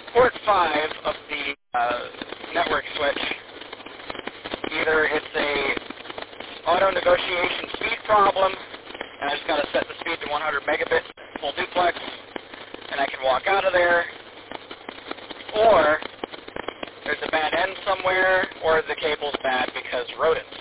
port 5 of the network switch, either it's a auto negotiation speed problem, and I just got to set the speed to 100 megabit full duplex, and I can walk out of there, or there's a bad end somewhere, or the cable's bad because rodents.